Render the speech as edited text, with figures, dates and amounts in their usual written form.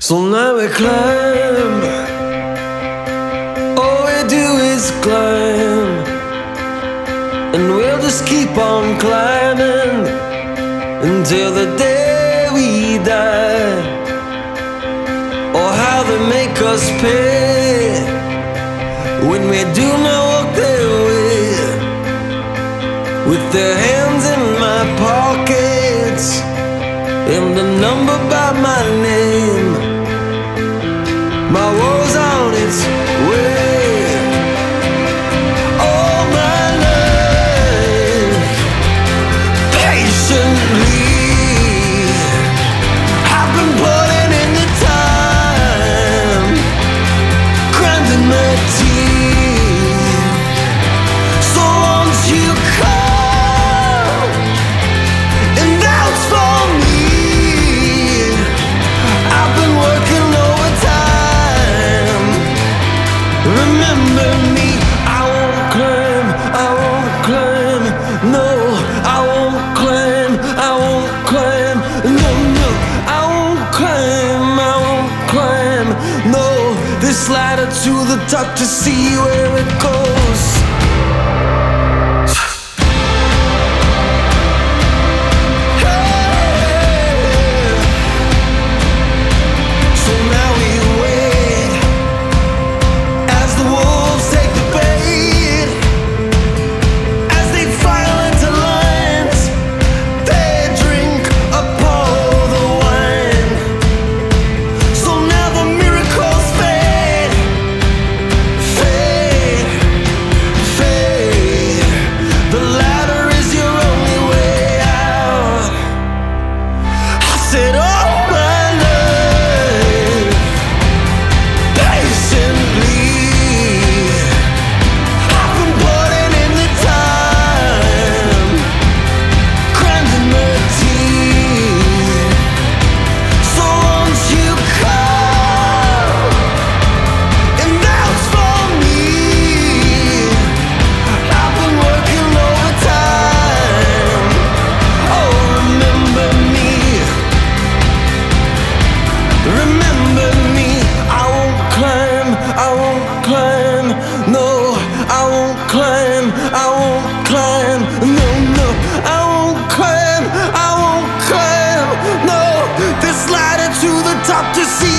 So now we climb, all we do is climb, and we'll just keep on climbing until the day we die. Or how they make us pay when we do not walk their way, with their hands in my pockets and the number by my name. My war's on its way. All my life, patiently, I've been putting in the time, grinding my teeth. So won't you come and dance for me? I've been working overtime. Remember me, I won't climb, I won't climb. No, I won't climb, I won't climb. No, no, I won't climb, I won't climb. No, this ladder to the top to see where it goes. To see